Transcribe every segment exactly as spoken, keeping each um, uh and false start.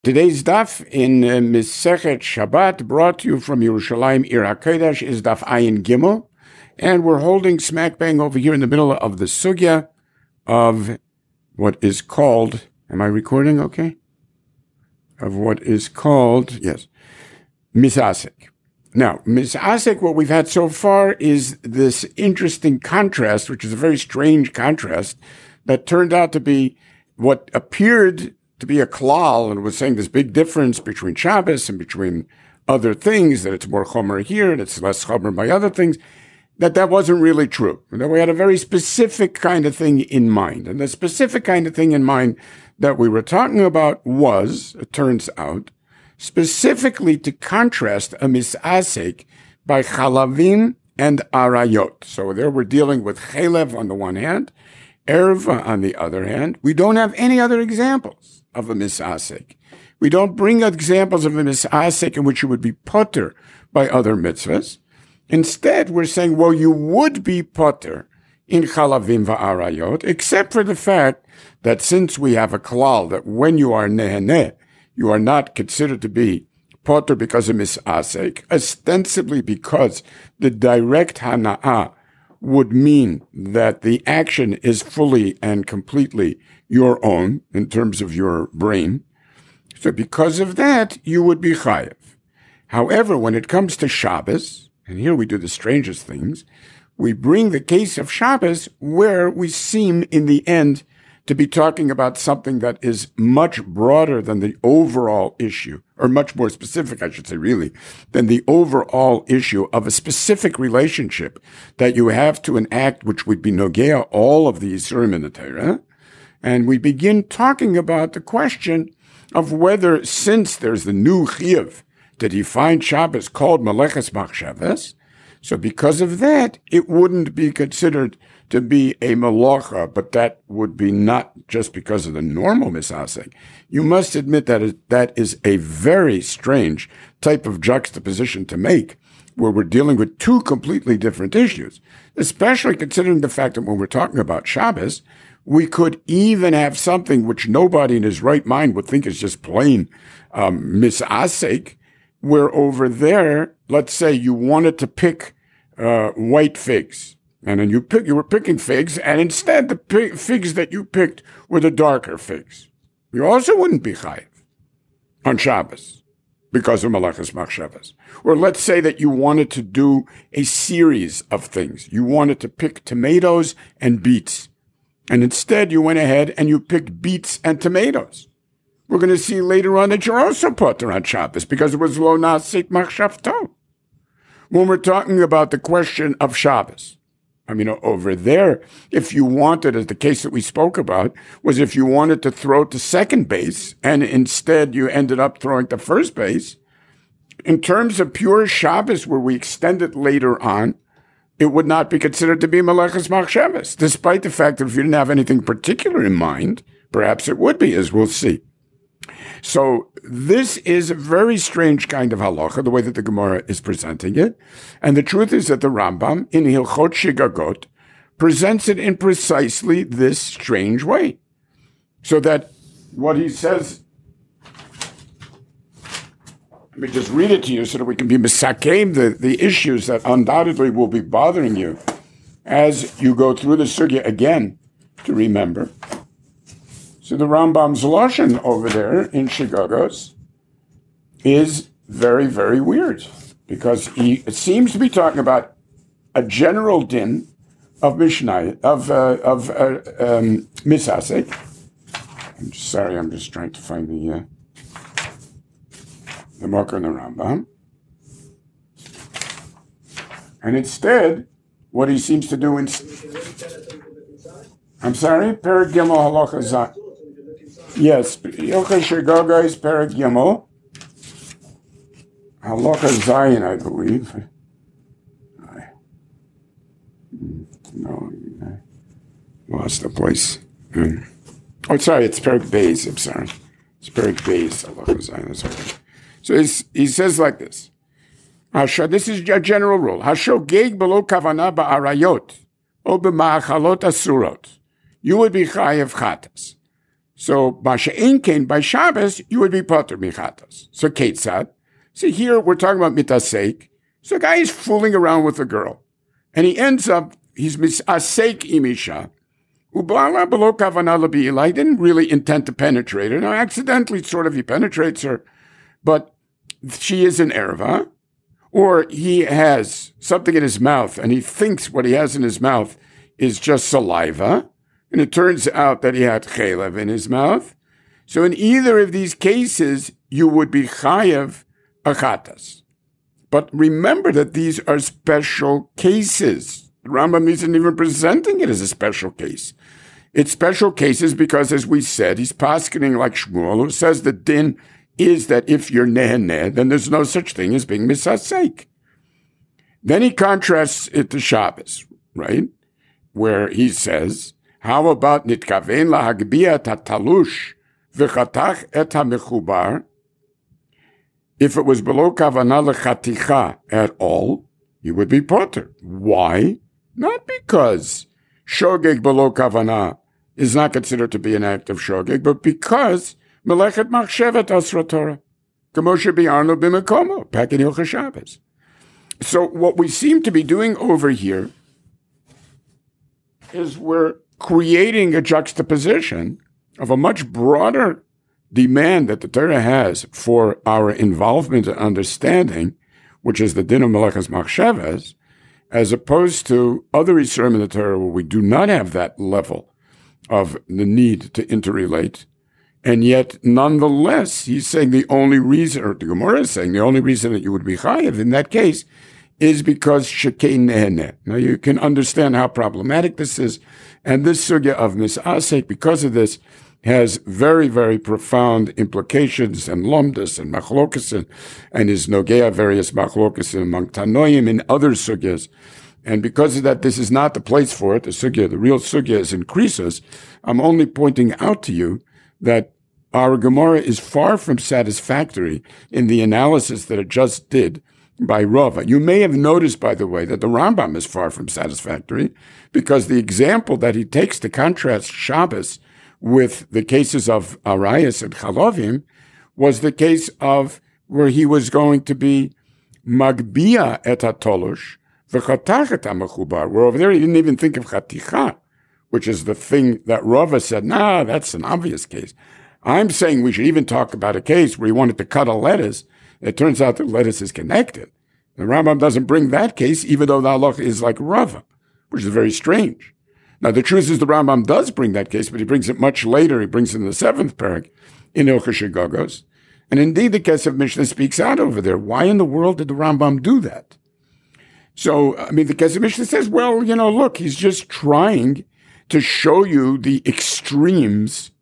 Today's daf in uh, Masechet Shabbat, brought to you from Yerushalayim Ir HaKodesh, is daf Ayin Gimel, and we're holding smack bang over here in the middle of the sugya of what is called, am I recording okay? Of what is called, yes, Misasek. Now, Misasek, what we've had so far is this interesting contrast, which is a very strange contrast, that turned out to be what appeared to be a klal, and was saying this big difference between Shabbos and between other things, that it's more chomer here and it's less chomer by other things, that that wasn't really true. And that we had a very specific kind of thing in mind. And the specific kind of thing in mind that we were talking about was, it turns out, specifically to contrast a misasek by chalavim and arayot. So there we're dealing with chalev on the one hand, erva on the other hand. We don't have any other examples of a misasek. We don't bring examples of a misasek in which you would be potter by other mitzvahs. Instead, we're saying, well, you would be potter in chalavim va'arayot, except for the fact that since we have a klal that when you are neheneh, you are not considered to be potter because of misasek, ostensibly because the direct hana'ah would mean that the action is fully and completely your own in terms of your brain. So because of that, you would be chayev. However, when it comes to Shabbos, and here we do the strangest things, we bring the case of Shabbos where we seem in the end to be talking about something that is much broader than the overall issue, or much more specific, I should say, really, than the overall issue of a specific relationship that you have to an act which would be nogea all of the Yisurim in the Torah. And we begin talking about the question of whether, since there's the new chiyuv to define Shabbos called Meleches Machshavas, so because of that, it wouldn't be considered to be a malacha, but that would be not just because of the normal misasek. You must admit that is, that is a very strange type of juxtaposition to make, where we're dealing with two completely different issues, especially considering the fact that when we're talking about Shabbos, we could even have something which nobody in his right mind would think is just plain um, misasek, where over there, let's say you wanted to pick uh, white figs, and then you pick, you were picking figs, and instead the pig, figs that you picked were the darker figs. You also wouldn't be chayiv on Shabbos because of Meleches Machshavas. Or let's say that you wanted to do a series of things. You wanted to pick tomatoes and beets, and instead you went ahead and you picked beets and tomatoes. We're going to see later on that you're also potter on Shabbos because it was lo nasik machshavto. When we're talking about the question of Shabbos, I mean, over there, if you wanted, as the case that we spoke about, was if you wanted to throw to second base and instead you ended up throwing to first base, in terms of pure Shabbos, where we extend it later on, it would not be considered to be Meleches Machshavas, despite the fact that if you didn't have anything particular in mind, perhaps it would be, as we'll see. So this is a very strange kind of halacha, the way that the Gemara is presenting it. And the truth is that the Rambam in Hilchot Shigagot presents it in precisely this strange way. So that what he says, let me just read it to you so that we can be misakeim the, the issues that undoubtedly will be bothering you as you go through the sugya again to remember. So the Rambam's lashon over there in Shigagos is very, very weird because he it seems to be talking about a general din of Mishnah, of, uh, of uh, um, Misasek. I'm just, sorry, I'm just trying to find the, uh, the Makar and the Rambam. And instead, what he seems to do in... I'm sorry? Perek Gimel Halacha Zayin. Yes, Hilchot Shigaga is Perek Gimel. Halacha Zayin, I believe. I, no, I lost the place. Mm. Oh, sorry, it's Perek Beis, I'm sorry. It's Perek Beis, Halacha Zayin, that's okay. So he says like this. This is a general rule. Hashogeg below kavana ba'arayot, or b'ma'achalot asurot. You would be chayev chatas. So, Basha'inkein, by Shabbos, you would be potter michatas. So, Ketzad. See, here we're talking about mitasek. So, a guy is fooling around with a girl. And he ends up, he's misasek imisha. Ubala below kavana l'bi'ila. He didn't really intend to penetrate her. Now, accidentally, sort of, he penetrates her. But she is an erva. Or he has something in his mouth, and he thinks what he has in his mouth is just saliva. And it turns out that he had chelev in his mouth. So in either of these cases, you would be chayev achatas. But remember that these are special cases. The Rambam isn't even presenting it as a special case. It's special cases because, as we said, he's paskening like Shmuel, who says the din is that if you're neheneh, then there's no such thing as being misasek. Then he contrasts it to Shabbos, right? Where he says, how about nitkaven lahagbiya tatalush v'chatach et hamechubar? If it was below kavanah lechaticha at all, you would be potter. Why? Not because shogeg below kavanah is not considered to be an act of shogeg, but because melechet machshevet asra Torah, k'moshe bi'arnu b'mekomo, back in Hilchos Shabbos. So what we seem to be doing over here is we're creating a juxtaposition of a much broader demand that the Torah has for our involvement and understanding, which is the din of Melechas Machshavas, as opposed to other Yisurim in the Torah where we do not have that level of the need to interrelate. And yet, nonetheless, he's saying the only reason, or the Gemara is saying the only reason that you would be chayiv in that case is because shekei neheneh. Now, you can understand how problematic this is. And this sugya of misasek, because of this, has very, very profound implications and lomdas and machlokas and, and is nogea various machlokas among tanoim and other sugyas. And because of that, this is not the place for it. The sugya, the real sugya is in Krisos. I'm only pointing out to you that our Gemara is far from satisfactory in the analysis that it just did by Rava. You may have noticed, by the way, that the Rambam is far from satisfactory because the example that he takes to contrast Shabbos with the cases of Arayas and Chalovim was the case of where he was going to be Magbia et HaTolush v'chatach et HaMechubar, where over there he didn't even think of Chaticha, which is the thing that Rava said, nah, that's an obvious case. I'm saying we should even talk about a case where he wanted to cut a lettuce. It turns out that lettuce is connected. The Rambam doesn't bring that case, even though the halacha is like Rava, which is very strange. Now, the truth is the Rambam does bring that case, but he brings it much later. He brings it in the seventh parak in Hilchos Shegagos. And indeed, the Kesef Mishnah speaks out over there. Why in the world did the Rambam do that? So, I mean, the Kesef Mishnah says, well, you know, look, he's just trying to show you the extremes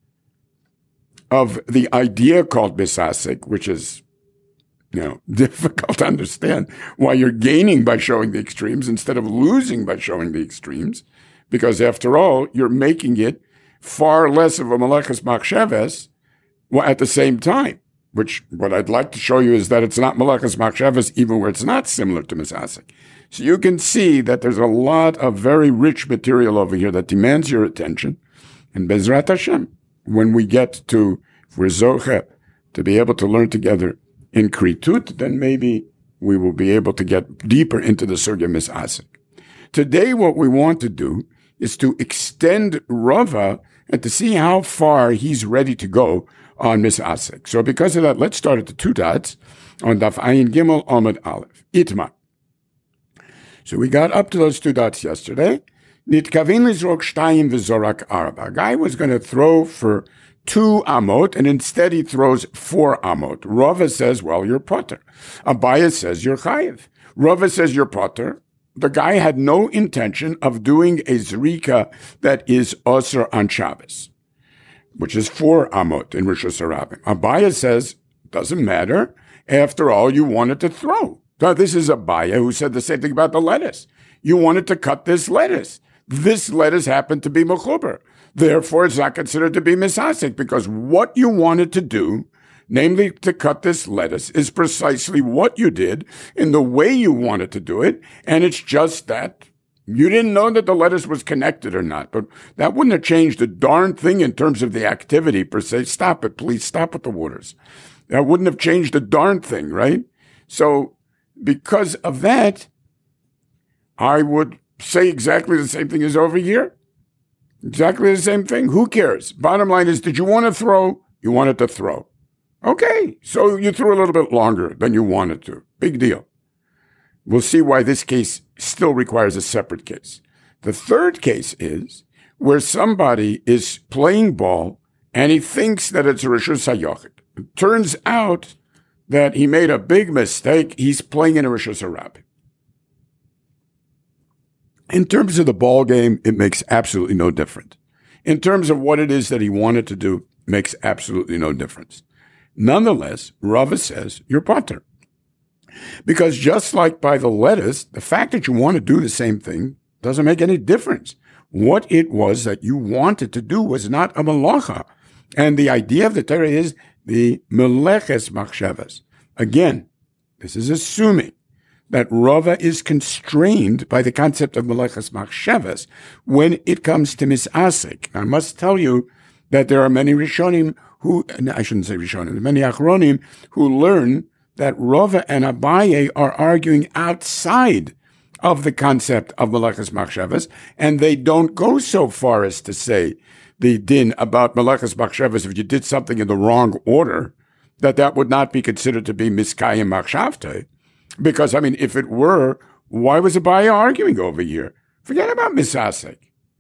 of the idea called misasek, which is, you know, difficult to understand why you're gaining by showing the extremes instead of losing by showing the extremes. Because after all, you're making it far less of a Melechas Machshavas at the same time, which what I'd like to show you is that it's not Melechas Machshavas even where it's not similar to misasek. So you can see that there's a lot of very rich material over here that demands your attention. And Bezrat Hashem, when we get to, if we're zoche, to be able to learn together in Kritut, then maybe we will be able to get deeper into the Sugya Misasek. Today, what we want to do is to extend Rava and to see how far he's ready to go on Misasek. So because of that, let's start at the two dots on Daf Ayin Gimel Amud Aleph. Itma. So we got up to those two dots yesterday. Nitkavin lizrok shtayim v'zorak arba. A guy was going to throw for two amot, and instead he throws four amot. Rava says, well, you're potter. Abaya says, you're chayiv. Rava says, you're potter. The guy had no intention of doing a zrika that is osir on Shabbos, which is four amot in Rosh Hashanah. Abaya says, doesn't matter. After all, you wanted to throw. Now, this is Abaya who said the same thing about the lettuce. You wanted to cut this lettuce. This lettuce happened to be mechuber. Therefore, it's not considered to be misasek because what you wanted to do, namely to cut this lettuce, is precisely what you did in the way you wanted to do it. And it's just that You didn't know that the lettuce was connected or not, but that wouldn't have changed a darn thing in terms of the activity per se. Stop it, please. Stop with the waters. That wouldn't have changed a darn thing, right? So because of that, I would say exactly the same thing as over here. Exactly the same thing. Who cares? Bottom line is, did you want to throw? You wanted to throw. Okay, so you threw a little bit longer than you wanted to. Big deal. We'll see why this case still requires a separate case. The third case is where somebody is playing ball and he thinks that it's a Rishus HaYochid. It turns out that he made a big mistake. He's playing in a Rishus HaRabim. In terms of the ball game, it makes absolutely no difference. In terms of what it is that he wanted to do, it makes absolutely no difference. Nonetheless, Rava says you're potter. Because just like by the lettuce, the fact that you want to do the same thing doesn't make any difference. What it was that you wanted to do was not a malacha. And the idea of the Torah is the meleches machshavas. Again, this is assuming that Rava is constrained by the concept of meleches machshavas when it comes to misasek. I must tell you that there are many Rishonim who, I shouldn't say Rishonim, many Achronim who learn that Rava and Abaye are arguing outside of the concept of meleches machshavas, and they don't go so far as to say the din about meleches machshavas, if you did something in the wrong order, that that would not be considered to be miskayim machshavte. Because, I mean, if it were, why was Abaye arguing over here? Forget about misasek.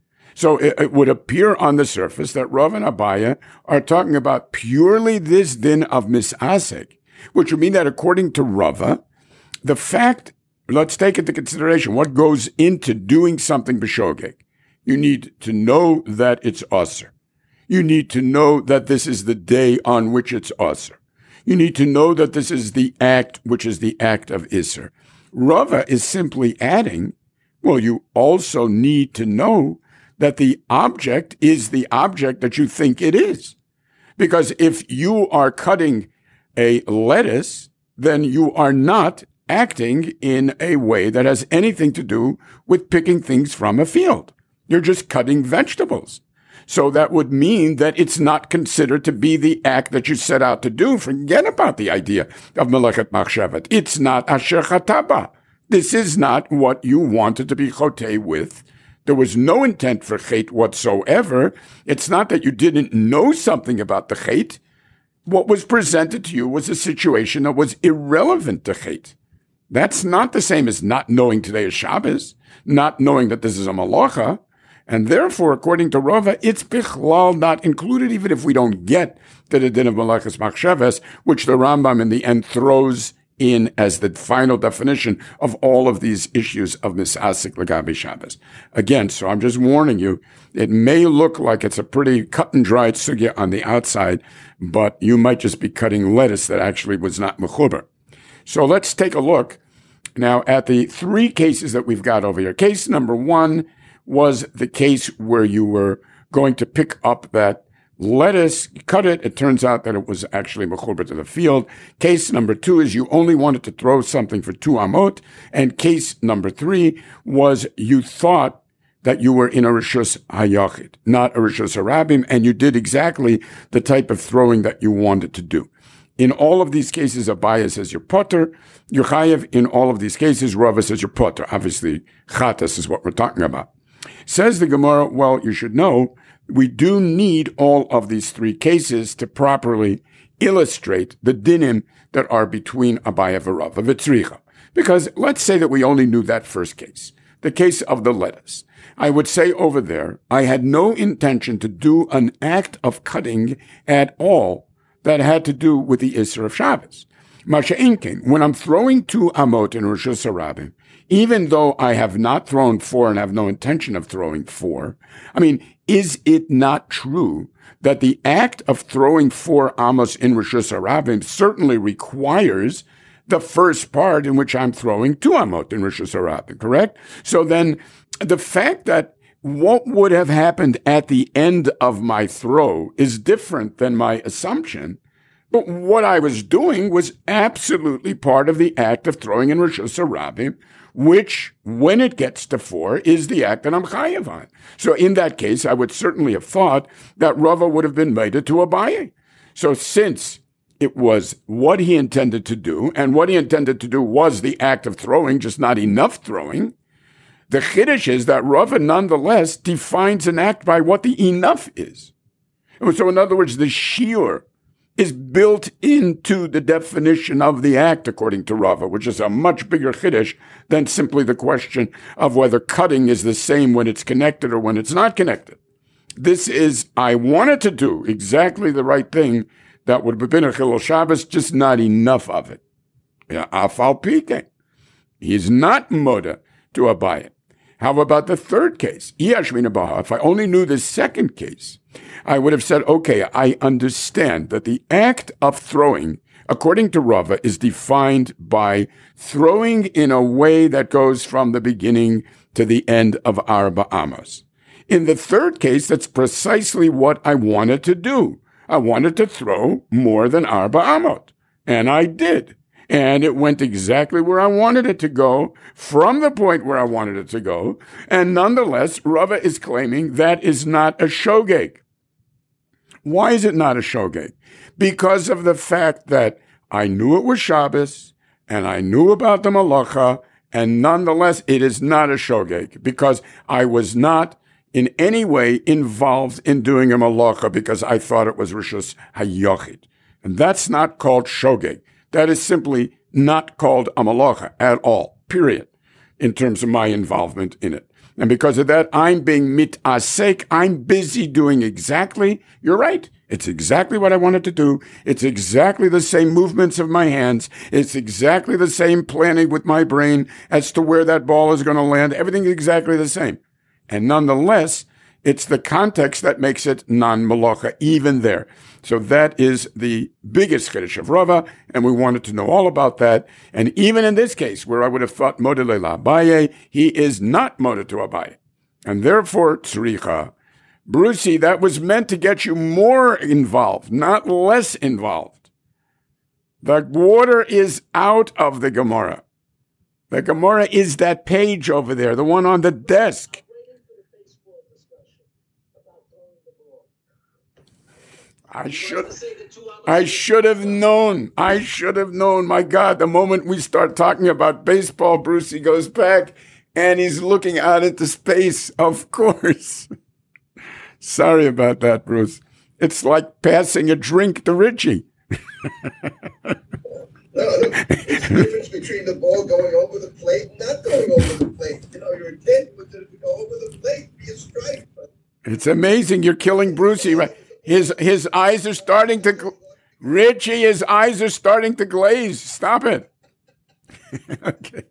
So it, it would appear on the surface that Rav and Abaye are talking about purely this din of misasek, which would mean that according to Rava, the fact, let's take into consideration what goes into doing something b'shogeg. You need to know that it's aser. You need to know that this is the day on which it's aser. You need to know that this is the act which is the act of iser. Rava is simply adding, well, you also need to know that the object is the object that you think it is. Because if you are cutting a lettuce, then you are not acting in a way that has anything to do with picking things from a field. You're just cutting vegetables. So that would mean that it's not considered to be the act that you set out to do. Forget about the idea of melechet machshavet. It's not asher chataba. This is not what you wanted to be chotei with. There was no intent for chet whatsoever. It's not that you didn't know something about the chet. What was presented to you was a situation that was irrelevant to chet. That's not the same as not knowing today is Shabbos, not knowing that this is a malacha. And therefore, according to Rava, it's bichlal not included, even if we don't get to the din of meleches machshavas, which the Rambam in the end throws in as the final definition of all of these issues of misasik legabe Shabbos. Again, so I'm just warning you, it may look like it's a pretty cut and dried sugya on the outside, but you might just be cutting lettuce that actually was not mechuber. So let's take a look now at the three cases that we've got over here. Case number one was the case where you were going to pick up that lettuce, cut it. It turns out that it was actually mechuber to the field. Case number two is you only wanted to throw something for two amot. And case number three was you thought that you were in a Rishus HaYochid, not a Rishus HaRabim, and you did exactly the type of throwing that you wanted to do. In all of these cases, Abaye says you're potter. You're chayev. In all of these cases, Rava says you're potter. Obviously, chatas is what we're talking about. Says the Gemara, well, you should know, we do need all of these three cases to properly illustrate the dinim that are between Abaye and Rava v'tzricha. Because let's say that we only knew that first case, the case of the lettuce. I would say over there, I had no intention to do an act of cutting at all that had to do with the Isser of Shabbos. Masha Inkin, when I'm throwing two amot in Rishus HaRabim, even though I have not thrown four and have no intention of throwing four, I mean, is it not true that the act of throwing four amos in Rishus HaRabim certainly requires the first part in which I'm throwing two amot in Rishus HaRabim, correct? So then the fact that what would have happened at the end of my throw is different than my assumption But what I was doing was absolutely part of the act of throwing in Rosh Hashanah, which, when it gets to four, is the act that I'm chayav on. So in that case, I would certainly have thought that Rava would have been made to Abaye. So since it was what he intended to do, and what he intended to do was the act of throwing, just not enough throwing, the chiddush is that Rava nonetheless defines an act by what the enough is. So in other words, the shiur is built into the definition of the act, according to Rava, which is a much bigger chiddush than simply the question of whether cutting is the same when it's connected or when it's not connected. This is, I wanted to do exactly the right thing that would have been a Chilul Shabbos, just not enough of it. Afal Pike. He's not moda to Abaye. How about the third case? If I only knew the second case, I would have said, okay, I understand that the act of throwing, according to Rava, is defined by throwing in a way that goes from the beginning to the end of Arba Amos. In the third case, that's precisely what I wanted to do. I wanted to throw more than Arba Amot, and I did. And it went exactly where I wanted it to go, from the point where I wanted it to go. And nonetheless, Rava is claiming that is not a shogeg. Why is it not a shogeg? Because of the fact that I knew it was Shabbos, and I knew about the malacha, and nonetheless, it is not a shogeg, because I was not in any way involved in doing a malacha because I thought it was Rishus HaYochid. And that's not called shogeg. That is simply not called a malacha at all, period, in terms of my involvement in it. And because of that, I'm being mitasek. I'm busy doing exactly, you're right, it's exactly what I wanted to do. It's exactly the same movements of my hands. It's exactly the same planning with my brain as to where that ball is going to land. Everything's exactly the same. And nonetheless, it's the context that makes it non-malacha, even there. So that is the biggest chiddush of Rava, and we wanted to know all about that. And even in this case, where I would have thought Moda Leila Abaye, he is not Moda to Abaye. And therefore, Tzricha, Brucey, that was meant to get you more involved, not less involved. The water is out of the Gemara. The Gemara is that page over there, the one on the desk. I should, I should have known. I should have known. My God, the moment we start talking about baseball, Brucey goes back and he's looking out into space. Of course. Sorry about that, Bruce. It's like passing a drink to Richie. No, it's the difference between the ball going over the plate and not going over the plate. You know, your intent was to go over the plate, be a strike. But it's amazing. You're killing Brucey, right? His his eyes are starting to, gl- Richie, his eyes are starting to glaze. Stop it. Okay.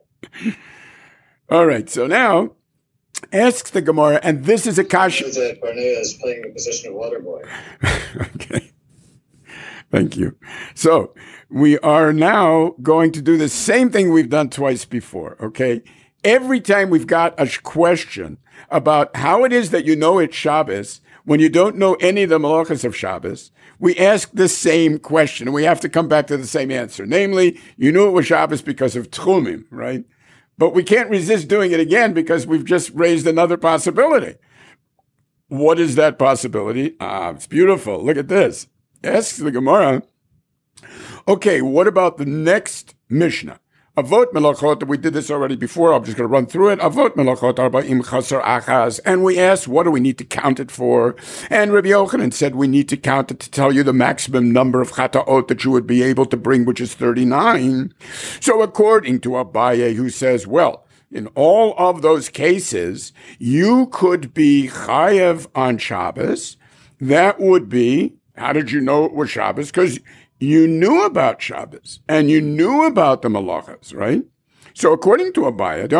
All right. So now, asks the Gemara, and this is a kasha. That Barnea is playing the position of water boy. Okay. Thank you. So we are now going to do the same thing we've done twice before. Okay. Every time we've got a question about how it is that you know it's Shabbos, when you don't know any of the malachas of Shabbos, we ask the same question, and we have to come back to the same answer. Namely, you knew it was Shabbos because of Tchumim, right? But we can't resist doing it again because we've just raised another possibility. What is that possibility? Ah, it's beautiful. Look at this. Asks the Gemara, okay, what about the next Mishnah? Avot melachot, we did this already before, I'm just going to run through it. Avot melachot arba'im chaser achaz. And we asked, what do we need to count it for? And Rabbi Yochanan said, we need to count it to tell you the maximum number of chataot that you would be able to bring, which is thirty-nine. So according to Abaye, who says, well, in all of those cases, you could be chayev on Shabbos. That would be, how did you know it was Shabbos? Because you knew about Shabbos, and you knew about the malachas, right? So according to Abaye,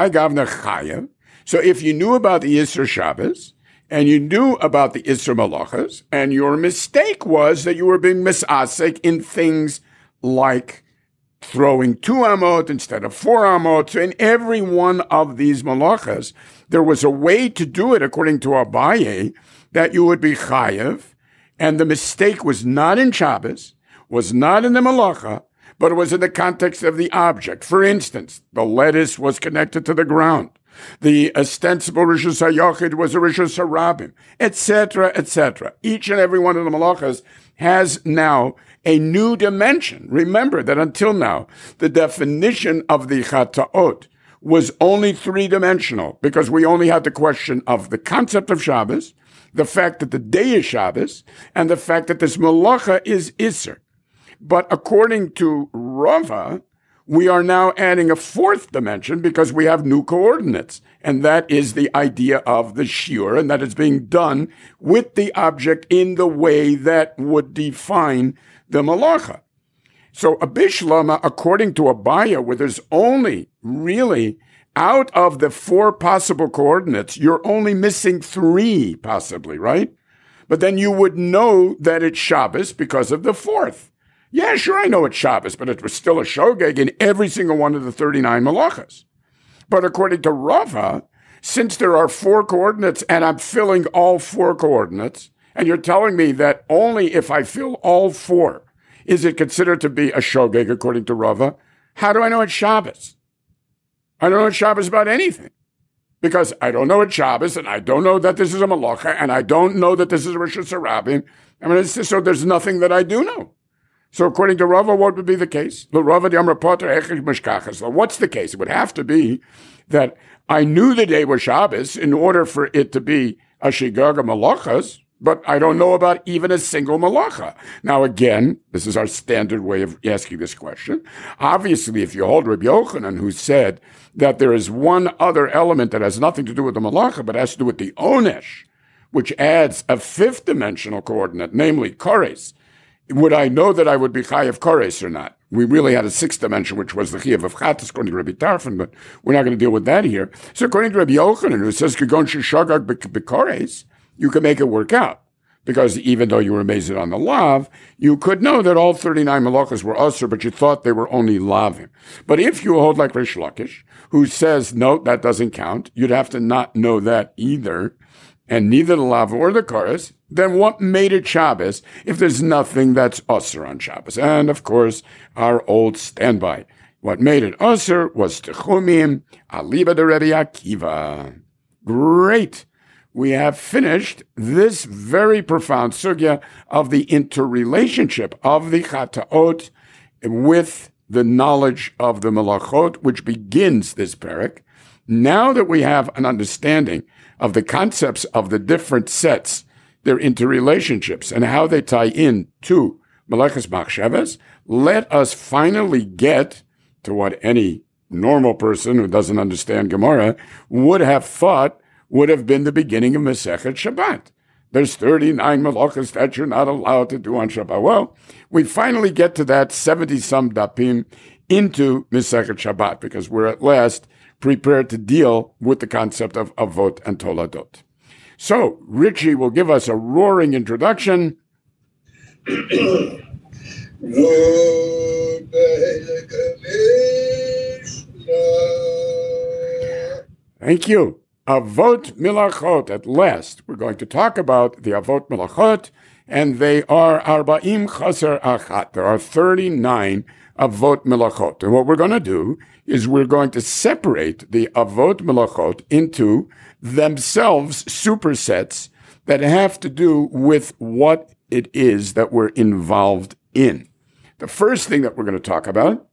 so if you knew about the Isser Shabbos, and you knew about the Isser malachas, and your mistake was that you were being misasek in things like throwing two amot instead of four amot, so in every one of these malachas, there was a way to do it, according to Abaye, that you would be chayev, and the mistake was not in Shabbos, was not in the malacha, but it was in the context of the object. For instance, the lettuce was connected to the ground. The ostensible Rishus HaYochid was a Rishus HaRabim, et cetera, et cetera. Each and every one of the malachas has now a new dimension. Remember that until now, the definition of the Chataot was only three-dimensional because we only had the question of the concept of Shabbos, the fact that the day is Shabbos, and the fact that this malacha is Isser. But according to Rava, we are now adding a fourth dimension because we have new coordinates. And that is the idea of the shiur, and that is being done with the object in the way that would define the malacha. So a bishlama, according to Abaya, where there's only really out of the four possible coordinates, you're only missing three possibly, right? But then you would know that it's Shabbos because of the fourth. Yeah, sure, I know it's Shabbos, but it was still a shogeg in every single one of the thirty-nine malachas. But according to Rava, since there are four coordinates and I'm filling all four coordinates, and you're telling me that only if I fill all four is it considered to be a shogeg according to Rava, how do I know it's Shabbos? I don't know it's Shabbos about anything. Because I don't know it's Shabbos, and I don't know that this is a malacha, and I don't know that this is a Rishus HaRabim. I mean, it's just, so there's nothing that I do know. So according to Rava, what would be the case? What's the case? It would have to be that I knew the day was Shabbos in order for it to be a shigag of malachas, but I don't know about even a single malacha. Now again, this is our standard way of asking this question. Obviously, if you hold Rabbi Yochanan, who said that there is one other element that has nothing to do with the malacha, but has to do with the onesh, which adds a fifth dimensional coordinate, namely kores, would I know that I would be chayav kores or not? We really had a sixth dimension, which was the chayav of chatas, according to Rabbi Tarfon, but we're not going to deal with that here. So according to Rabbi Yochanan, who says kagon sheshagag b'kores, you can make it work out. Because even though you were amazed on the lav, you could know that all thirty-nine malachas were usher, but you thought they were only lavim. But if you hold like Rish Lakish, who says, no, that doesn't count, you'd have to not know that either, and neither the lav or the chorus, then what made it Shabbos if there's nothing that's usher on Shabbos? And of course, our old standby. What made it usher was Techumim, Aliba de Rebbe Akiva. Great. We have finished this very profound sugya of the interrelationship of the chataot with the knowledge of the malachot, which begins this parak. Now that we have an understanding of the concepts of the different sets, their interrelationships, and how they tie in to Malachas Machshavas, let us finally get to what any normal person who doesn't understand Gemara would have thought would have been the beginning of Masechet Shabbat. There's thirty-nine malachas that you're not allowed to do on Shabbat. Well, we finally get to that seventy-some dapim into Masechet Shabbat because we're at last prepared to deal with the concept of Avot and Toladot. So, Richie will give us a roaring introduction. Thank you. Avot Milachot. At last, we're going to talk about the Avot Milachot, and they are Arba'im Chaser Achat. There are thirty-nine Avot Milachot. And what we're going to do is we're going to separate the Avot Milachot into themselves supersets that have to do with what it is that we're involved in. The first thing that we're going to talk about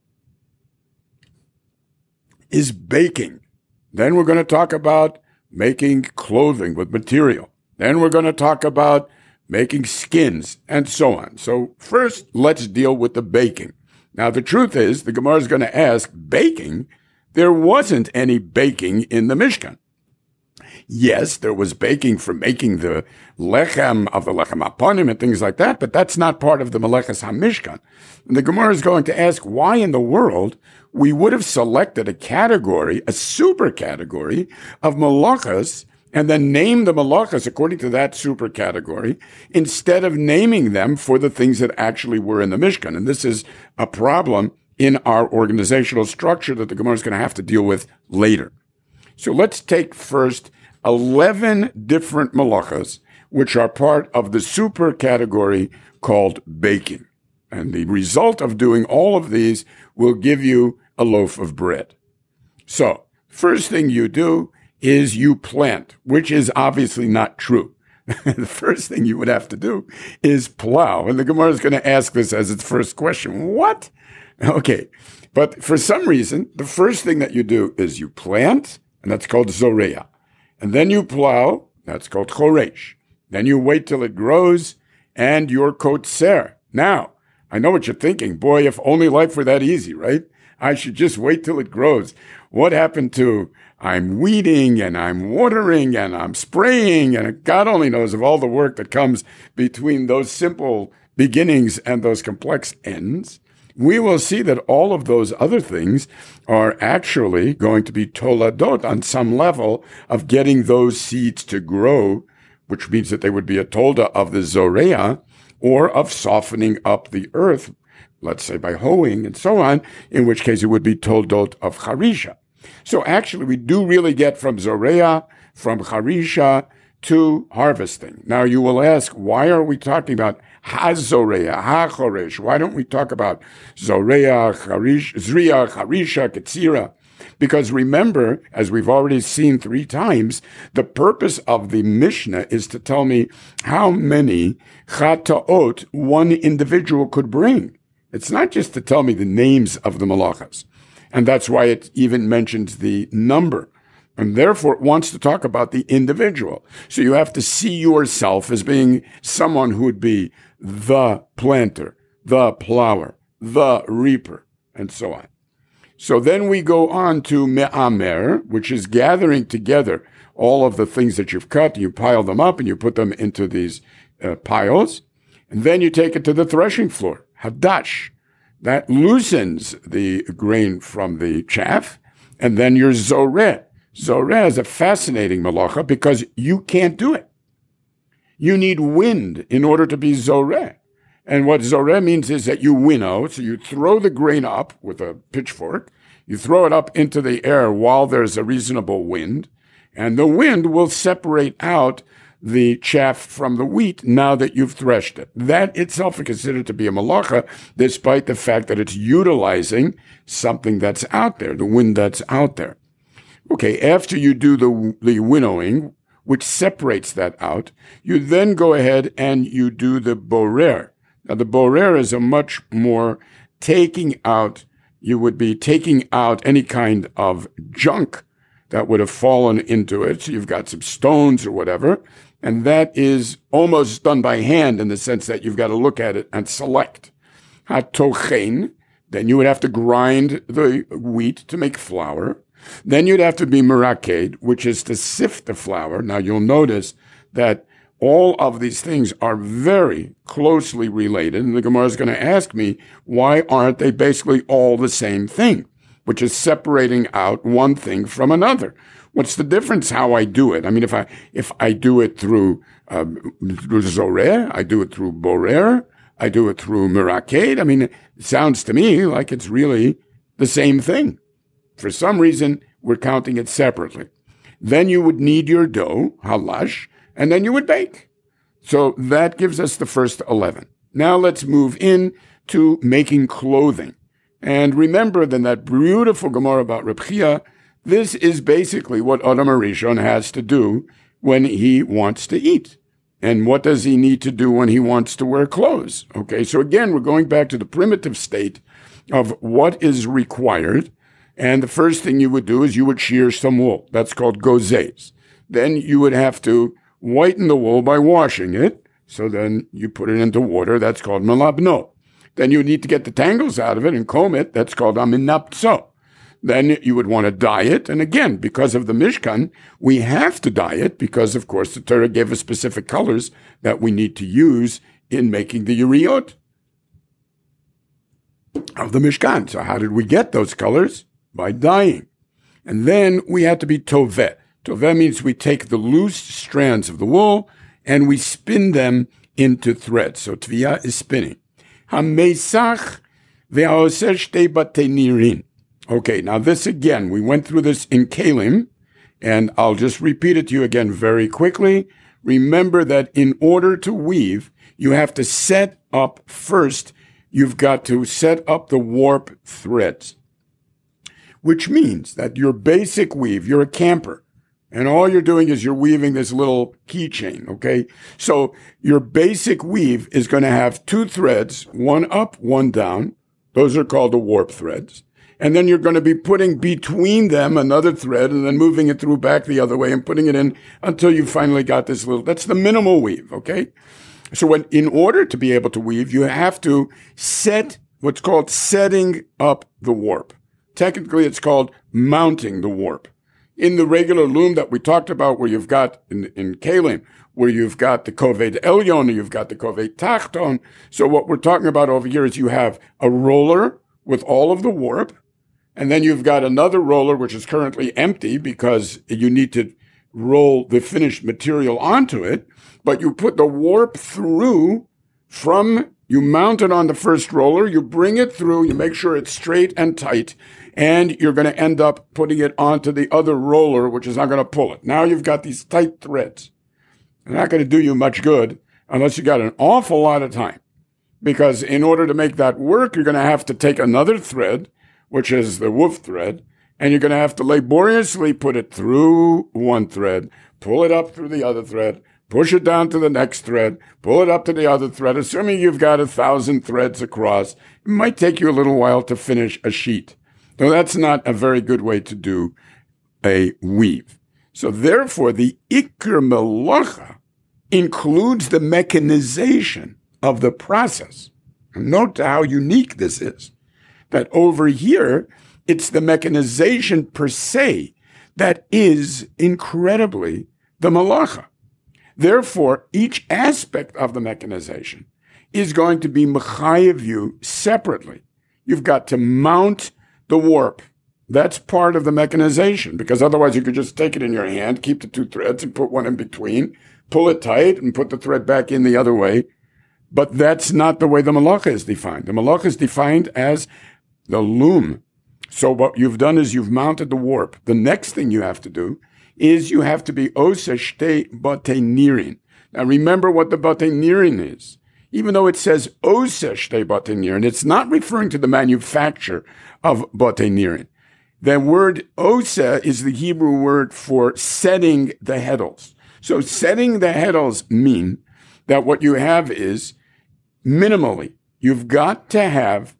is baking. Then we're going to talk about making clothing with material. Then we're going to talk about making skins and so on. So first, let's deal with the baking. Now, the truth is, the Gemara is going to ask, baking? There wasn't any baking in the Mishkan. Yes, there was baking for making the lechem of the lechem aponim and things like that, but that's not part of the Meleches HaMishkan. And the Gemara is going to ask why in the world we would have selected a category, a super category of malachas, and then name the malachas according to that super category, instead of naming them for the things that actually were in the Mishkan. And this is a problem in our organizational structure that the Gemara is going to have to deal with later. So let's take first eleven different malachas, which are part of the super category called baking. And the result of doing all of these will give you a loaf of bread. So, first thing you do is you plant, which is obviously not true. The first thing you would have to do is plow. And the Gemara is going to ask this as its first question. What? Okay. But for some reason, the first thing that you do is you plant, and that's called zoreya. And then you plow, that's called choresh. Then you wait till it grows, and you're kotzer. Now, I know what you're thinking. Boy, if only life were that easy, right? I should just wait till it grows. What happened to I'm weeding and I'm watering and I'm spraying, and God only knows of all the work that comes between those simple beginnings and those complex ends. We will see that all of those other things are actually going to be toladot on some level of getting those seeds to grow, which means that they would be a tolda of the zoreya, or of softening up the earth, let's say by hoeing and so on, in which case it would be toldot of charisha. So actually we do really get from zoreya, from charisha, to harvesting. Now you will ask, why are we talking about ha-zoreya, ha-choresh? Why don't we talk about zoreya, charish, zriya, charisha, ketzira? Because remember, as we've already seen three times, the purpose of the Mishnah is to tell me how many chataot one individual could bring. It's not just to tell me the names of the malachas. And that's why it even mentions the number. And therefore, it wants to talk about the individual. So you have to see yourself as being someone who would be the planter, the plower, the reaper, and so on. So then we go on to me'amer, which is gathering together all of the things that you've cut. You pile them up and you put them into these uh, piles. And then you take it to the threshing floor, hadash. That loosens the grain from the chaff. And then your zoreh. Zoreh is a fascinating malacha because you can't do it. You need wind in order to be zoreh. And what zoreh means is that you winnow, so you throw the grain up with a pitchfork, you throw it up into the air while there's a reasonable wind, and the wind will separate out the chaff from the wheat now that you've threshed it. That itself is considered to be a malacha, despite the fact that it's utilizing something that's out there, the wind that's out there. Okay, after you do the, the winnowing, which separates that out, you then go ahead and you do the borer. Now, the borer is a much more taking out, you would be taking out any kind of junk that would have fallen into it. So you've got some stones or whatever, and that is almost done by hand in the sense that you've got to look at it and select. Hatochen, then you would have to grind the wheat to make flour. Then you'd have to be meraked, which is to sift the flour. Now, you'll notice that all of these things are very closely related, and the Gemara is going to ask me, why aren't they basically all the same thing, which is separating out one thing from another? What's the difference how I do it? I mean, if I if I do it through um, zoreh, I do it through borer, I do it through meraked. I mean, it sounds to me like it's really the same thing. For some reason, we're counting it separately. Then you would knead your dough, halash, and then you would bake. So that gives us the first eleven. Now let's move in to making clothing. And remember then that beautiful Gemara about Reb Chia, this is basically what Adam HaRishon has to do when he wants to eat. And what does he need to do when he wants to wear clothes? Okay, so again, we're going back to the primitive state of what is required. And the first thing you would do is you would shear some wool. That's called gozes. Then you would have to whiten the wool by washing it. So then you put it into water. That's called malabno. Then you need to get the tangles out of it and comb it. That's called aminaptso. Then you would want to dye it. And again, because of the Mishkan, we have to dye it because, of course, the Torah gave us specific colors that we need to use in making the Yeriot of the Mishkan. So how did we get those colors? By dyeing. And then we had to be toveh. Toveh means we take the loose strands of the wool and we spin them into threads. So tviyah is spinning. Ha-mesach ve'haoser shtei batei nirin. Okay, now this again, we went through this in Kalim, and I'll just repeat it to you again very quickly. Remember that in order to weave, you have to set up first you've got to set up the warp threads, which means that your basic weave, you're a camper, and all you're doing is you're weaving this little keychain, okay? So your basic weave is going to have two threads, one up, one down. Those are called the warp threads. And then you're going to be putting between them another thread and then moving it through back the other way and putting it in until you finally got this little, that's the minimal weave, okay? So when, in order to be able to weave, you have to set what's called setting up the warp. Technically, it's called mounting the warp. In the regular loom that we talked about, where you've got, in, in Kalim, where you've got the Koved Elyon, you've got the Koved Tachton. So what we're talking about over here is you have a roller with all of the warp, and then you've got another roller, which is currently empty because you need to roll the finished material onto it. But you put the warp through from, you mount it on the first roller, you bring it through, you make sure it's straight and tight, and you're going to end up putting it onto the other roller, which is not going to pull it. Now you've got these tight threads. They're not going to do you much good unless you got an awful lot of time. Because in order to make that work, you're going to have to take another thread, which is the woof thread, and you're going to have to laboriously put it through one thread, pull it up through the other thread, push it down to the next thread, pull it up to the other thread. Assuming you've got a thousand threads across, it might take you a little while to finish a sheet. So that's not a very good way to do a weave. So therefore, the Iker Melacha includes the mechanization of the process. And note how unique this is. That over here, it's the mechanization per se that is incredibly the Melacha. Therefore, each aspect of the mechanization is going to be mechayev you separately. You've got to mount the warp. That's part of the mechanization, because otherwise you could just take it in your hand, keep the two threads and put one in between, pull it tight and put the thread back in the other way. But that's not the way the Melacha is defined. The Melacha is defined as the loom. So what you've done is you've mounted the warp. The next thing you have to do is you have to be Osa Shtei Batei Nirin. Now remember what the Batei Nirin is. Even though it says Osa Shtei Batei Nirin, it's not referring to the manufacture of Batei Nirin. The word Osa is the Hebrew word for setting the heddles. So setting the heddles mean that what you have is minimally, you've got to have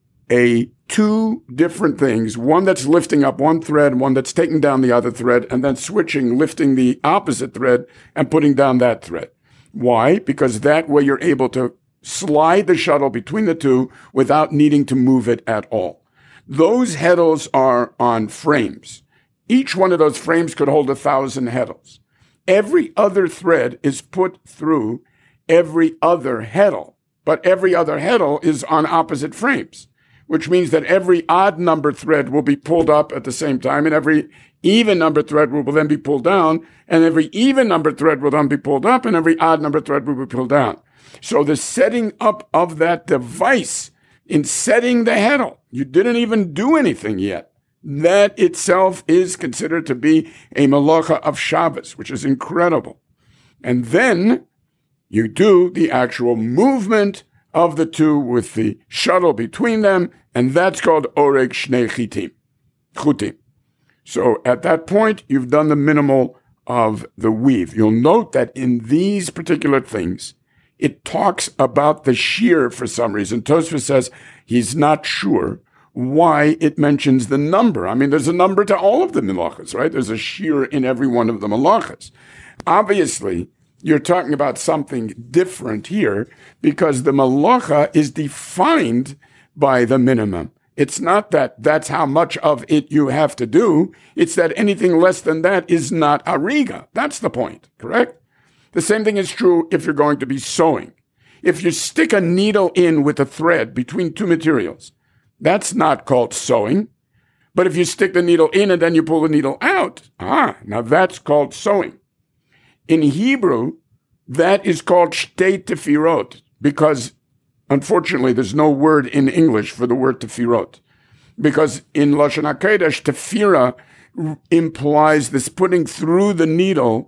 a two different things, one that's lifting up one thread, one that's taking down the other thread, and then switching, lifting the opposite thread and putting down that thread. Why? Because that way you're able to slide the shuttle between the two without needing to move it at all. Those heddles are on frames. Each one of those frames could hold a thousand heddles. Every other thread is put through every other heddle, but every other heddle is on opposite frames, which means that every odd number thread will be pulled up at the same time, and every even number thread will then be pulled down, and every even number thread will then be pulled up, and every odd number thread will be pulled down. So the setting up of that device in setting the heddle, you didn't even do anything yet. That itself is considered to be a Melacha of Shabbos, which is incredible. And then you do the actual movement of the two with the shuttle between them, and that's called Oreg Shnei Chitim, Chutim. So at that point, you've done the minimal of the weave. You'll note that in these particular things, it talks about the shear for some reason. Tosfos says he's not sure why it mentions the number. I mean, there's a number to all of the melachas, right? There's a shear in every one of the melachas. Obviously, you're talking about something different here because the melacha is defined by the minimum. It's not that that's how much of it you have to do. It's that anything less than that is not ariga. That's the point, correct? The same thing is true if you're going to be sewing. If you stick a needle in with a thread between two materials, that's not called sewing. But if you stick the needle in and then you pull the needle out, ah, now that's called sewing. In Hebrew, that is called shtei tefirot, because unfortunately there's no word in English for the word tefirot. Because in Lashon HaKodesh, tefira implies this putting through the needle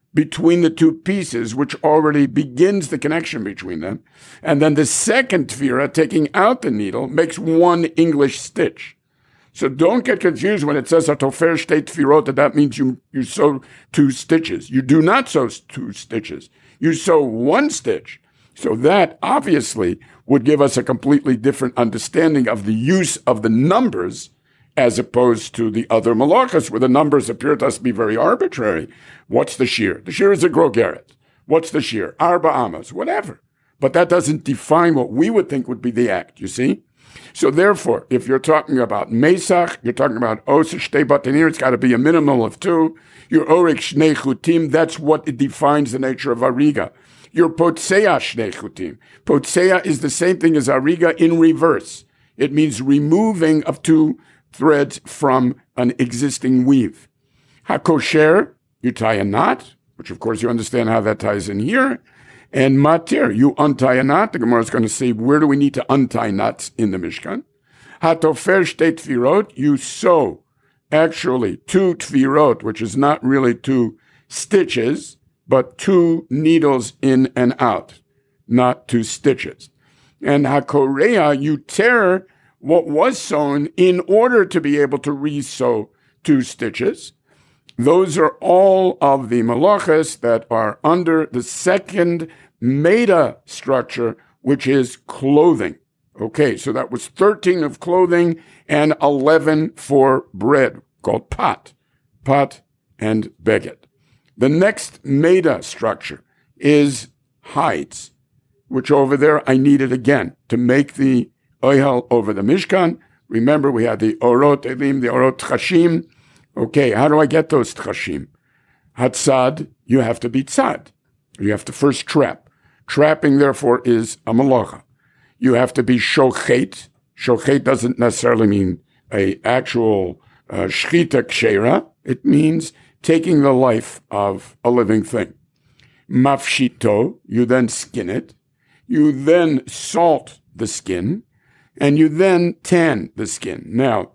between the two pieces, which already begins the connection between them. And then the second tefira, taking out the needle, makes one English stitch. So don't get confused when it says hatofer shtei tefirot, that that means you, you sew two stitches. You do not sew two stitches. You sew one stitch. So that obviously would give us a completely different understanding of the use of the numbers as opposed to the other malachas, where the numbers appear to us to be very arbitrary. What's the shear? The shear is a grogeret. What's the shear? Arba amas, whatever. But that doesn't define what we would think would be the act, you see? So therefore, if you're talking about Mesach, you're talking about Os Shtei Batanir, it's got to be a minimum of two. Your Orik Shnei Chutim, that's what it defines the nature of Ariga. Your Potseya Shnei Chutim. Potseya is the same thing as Ariga in reverse. It means removing of two threads from an existing weave. HaKosher, you tie a knot, which of course you understand how that ties in here. And Matir, you untie a knot. The Gemara is going to say, where do we need to untie knots in the Mishkan? HaTofer Shtei Tfirot, you sew actually two tfirot, which is not really two stitches, but two needles in and out, not two stitches. And HaKorea, you tear what was sewn in order to be able to re-sew two stitches. Those are all of the malachas that are under the second meta structure, which is clothing. Okay, so that was thirteen of clothing and eleven for bread, called pat, pat and beget. The next meta structure is hides, which over there I needed again to make the Ohel over the Mishkan. Remember, we had the Orot Elim, the Orot Chashim. Okay, how do I get those Chashim? Hatzad, you have to be tzad. You have to first trap. Trapping, therefore, is a malacha. You have to be shochet. Shochet doesn't necessarily mean a actual uh, shchita kshera. It means taking the life of a living thing. Mafshito, you then skin it. You then salt the skin. And you then tan the skin. Now,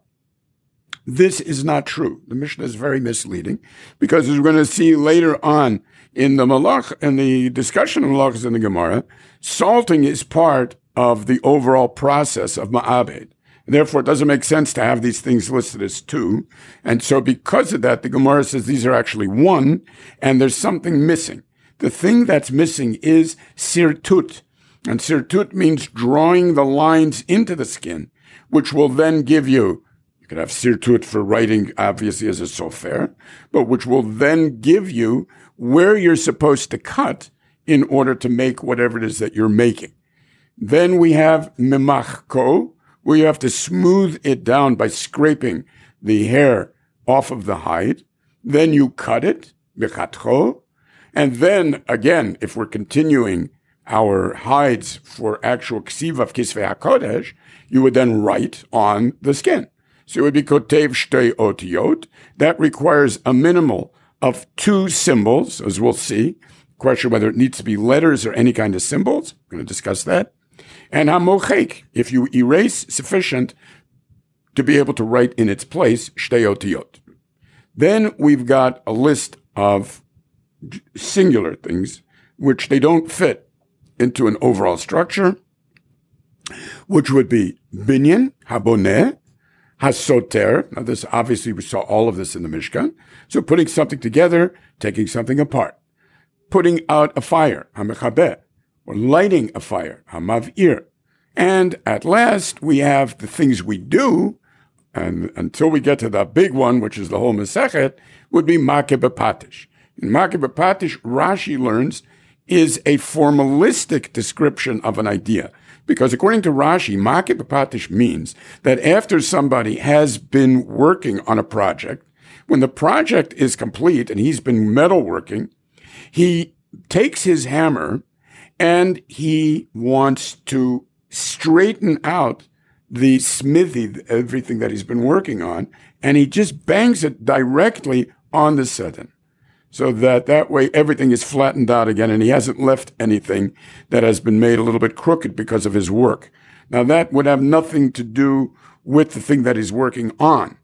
this is not true. The Mishnah is very misleading because as we're going to see later on in the malach, in the discussion of malachas in the Gemara, salting is part of the overall process of ma'abed. Therefore, it doesn't make sense to have these things listed as two. And so because of that, the Gemara says these are actually one, and there's something missing. The thing that's missing is sirtut. And sirtut means drawing the lines into the skin, which will then give you, you could have sirtut for writing, obviously, as a sofer, but which will then give you where you're supposed to cut in order to make whatever it is that you're making. Then we have memachko, where you have to smooth it down by scraping the hair off of the hide. Then you cut it, mechatcho, and then, again, if we're continuing our hides for actual ksiva of Kisvei HaKodesh, you would then write on the skin. So it would be kotev shtei otiyot. That requires a minimal of two symbols, as we'll see. Question whether it needs to be letters or any kind of symbols. We're going to discuss that. And hamochek, if you erase sufficient to be able to write in its place, shtei otiyot. Then we've got a list of singular things, which they don't fit into an overall structure, which would be binyan, haboneh, hasoter. Now this, obviously, we saw all of this in the Mishkan. So putting something together, taking something apart. Putting out a fire, hamechabeh, or lighting a fire, hamavir. And at last, we have the things we do, and until we get to the big one, which is the whole Masechet, would be makeh b'patish. In makeh b'patish, Rashi learns is a formalistic description of an idea. Because according to Rashi, makeh b'patish means that after somebody has been working on a project, when the project is complete and he's been metalworking, he takes his hammer and he wants to straighten out the smithy, everything that he's been working on, and he just bangs it directly on the sedan. So that that way everything is flattened out again and he hasn't left anything that has been made a little bit crooked because of his work. Now that would have nothing to do with the thing that he's working on.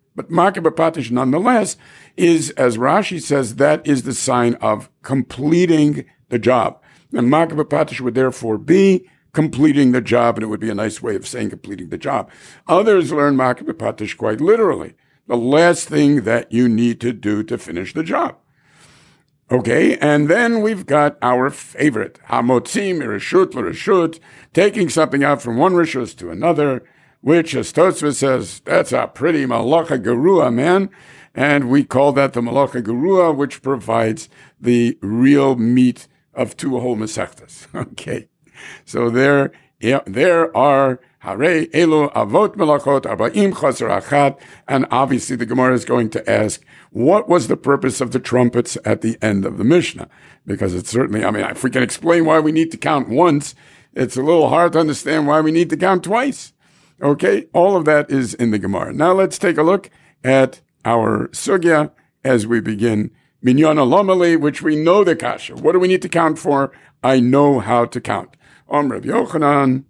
But Makeh B'Patish, nonetheless, is, as Rashi says, that is the sign of completing the job. And Makeh B'Patish would therefore be completing the job, and it would be a nice way of saying completing the job. Others learn Makeh B'Patish quite literally. The last thing that you need to do to finish the job. Okay, and then we've got our favorite, Hamotzi Mireshut L'Reshut, taking something out from one Rishus to another, which, as Tosfos says, that's a pretty Malacha Gerua, man. And we call that the Malacha Gerua, which provides the real meat of two whole Masechtas. Okay, so there, yeah, there are Hare Elu Avot Melachot Arba'im Chaser Achat, and obviously the Gemara is going to ask, what was the purpose of the trumpets at the end of the Mishnah? Because it's certainly, I mean, if we can explain why we need to count once, it's a little hard to understand why we need to count twice. Okay, all of that is in the Gemara. Now let's take a look at our sugya as we begin Minyan Lomali, which we know the kasha. What do we need to count for? I know how to count. Om Rabbi Yochanan,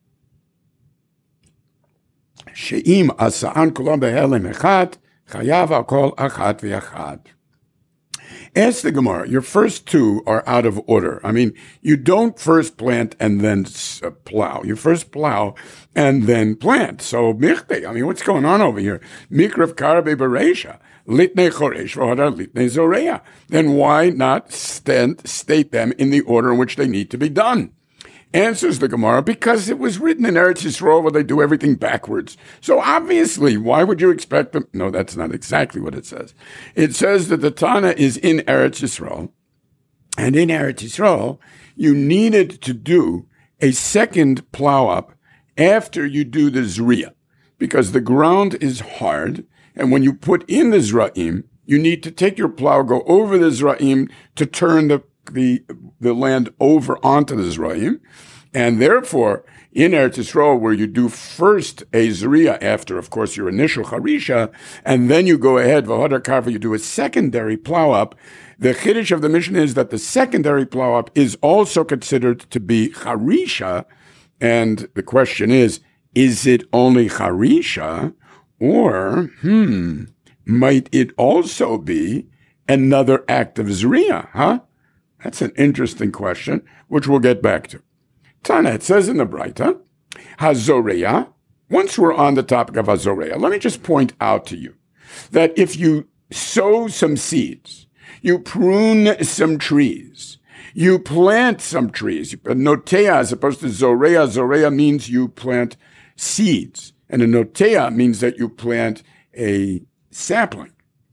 She'im asa'an kulam be'elim echat, chayav al kol achat v'yachad. Ask the Gemara, your first two are out of order. I mean, you don't first plant and then uh, plow. You first plow and then plant. So, michte, I mean, what's going on over here? Mikrav karbe bereisha, litnei choresh v'hadar litnei zoreya. Then why not stand, state them in the order in which they need to be done? Answers the Gemara, because it was written in Eretz Yisrael where they do everything backwards. So obviously, why would you expect them? No, that's not exactly what it says. It says that the Tana is in Eretz Yisrael, and in Eretz Yisrael, you needed to do a second plow up after you do the Zriya, because the ground is hard, and when you put in the Zra'im, you need to take your plow, go over the Zra'im to turn the the the land over onto the Zra'im, and therefore in Eretz Yisrael, where you do first a Zriya after, of course, your initial Harisha, and then you go ahead, V'hodar Karva, you do a secondary plow up. The Chiddush of the Mishnah is that the secondary plow up is also considered to be Harisha, and the question is, is it only Harisha, or, hmm, might it also be another act of Zriya, huh? That's an interesting question, which we'll get back to. Tana, it says in the Braita, Hazoreya, once we're on the topic of Hazoreya, let me just point out to you that if you sow some seeds, you prune some trees, you plant some trees, Notea as opposed to Zoreya, Zoreya means you plant seeds, and a Notea means that you plant a sapling.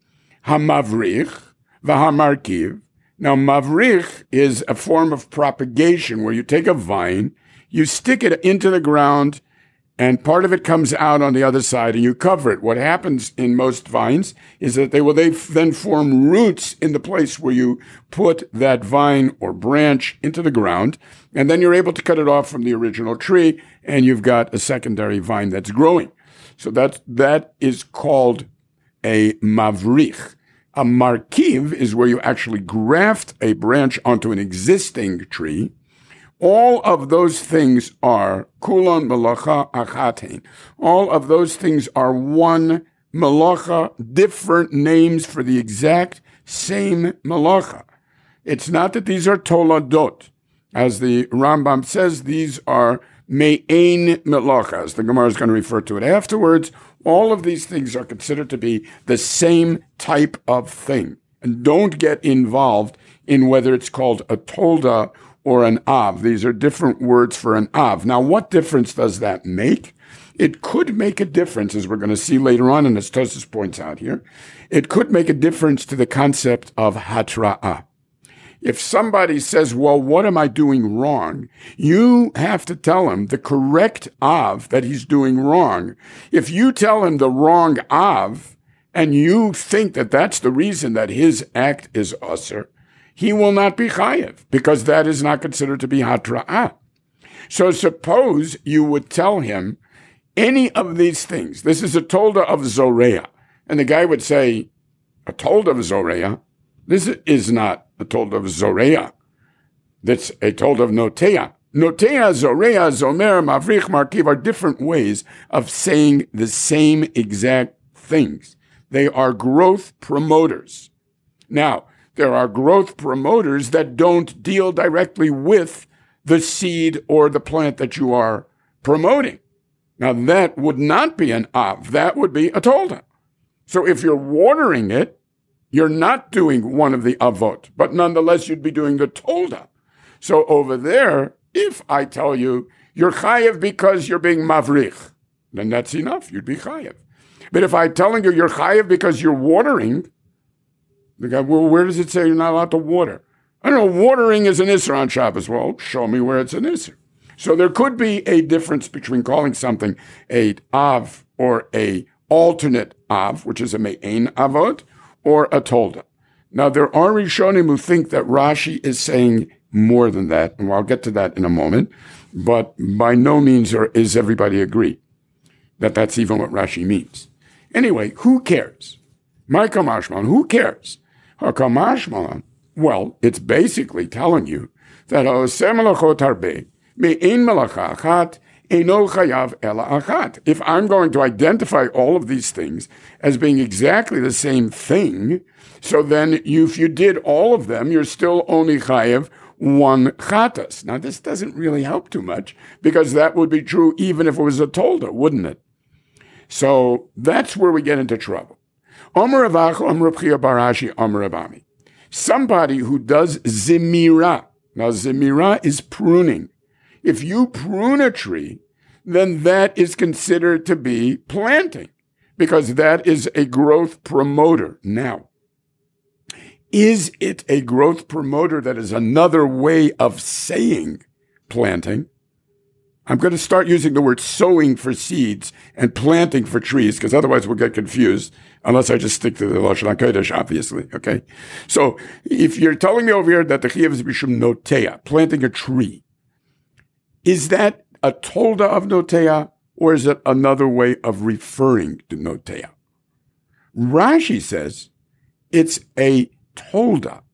Hamavrich, Vahamarkiv. Now, mavrich is a form of propagation where you take a vine, you stick it into the ground, and part of it comes out on the other side, and you cover it. What happens in most vines is that they will they then form roots in the place where you put that vine or branch into the ground, and then you're able to cut it off from the original tree, and you've got a secondary vine that's growing. So that that is called a mavrich. A markiv is where you actually graft a branch onto an existing tree. All of those things are kulon melacha achatein. All of those things are one melacha, different names for the exact same melacha. It's not that these are toladot. As the Rambam says, these are me'ein melacha, as the Gemara is going to refer to it afterwards. All of these things are considered to be the same type of thing. And don't get involved in whether it's called a tolda or an av. These are different words for an av. Now, what difference does that make? It could make a difference, as we're going to see later on, and as Tosfos points out here. It could make a difference to the concept of hatra'ah. If somebody says, well, what am I doing wrong? You have to tell him the correct av that he's doing wrong. If you tell him the wrong av, and you think that that's the reason that his act is usher, he will not be chayev, because that is not considered to be hatra'ah. So suppose you would tell him any of these things. This is a tolda of Zoreya. And the guy would say, a tolda of Zoreya? This is not a tolda of Zoreya. That's a tolda of Notea. Notea, Zoreya, Zomer, Mavrich, Markiv are different ways of saying the same exact things. They are growth promoters. Now, there are growth promoters that don't deal directly with the seed or the plant that you are promoting. Now, that would not be an av. That would be a tolda. So if you're watering it, you're not doing one of the avot, but nonetheless, you'd be doing the tolda. So over there, if I tell you you're chayev because you're being mavrich, then that's enough. You'd be chayev. But if I'm telling you you're chayev because you're watering, the guy, well, where does it say you're not allowed to water? I don't know, watering is an isser on Shabbos. Well, show me where it's an isser. So there could be a difference between calling something a av or a alternate av, which is a me'ein avot, or a tolda. Now, there are Rishonim who think that Rashi is saying more than that, and I'll get to that in a moment, but by no means are, is everybody agree that that's even what Rashi means. Anyway, who cares? Michael Mashmalan, who cares? Mashmalan, well, it's basically telling you that if I'm going to identify all of these things as being exactly the same thing, so then you, if you did all of them, you're still only chayev one chatas. Now, this doesn't really help too much, because that would be true even if it was a tolda, wouldn't it? So that's where we get into trouble. Omer Avach, Omer B'chia Barashi, Omer Abami. Somebody who does zimira. Now, zimira is pruning. If you prune a tree, then that is considered to be planting, because that is a growth promoter. Now, is it a growth promoter that is another way of saying planting? I'm going to start using the word sowing for seeds and planting for trees, because otherwise we'll get confused, unless I just stick to the Lashon HaKodesh, obviously, okay? So if you're telling me over here that the Chiyuv is Bishum Notea, planting a tree, is that a tolda of Notea, or is it another way of referring to Notea? Rashi says it's a tolda,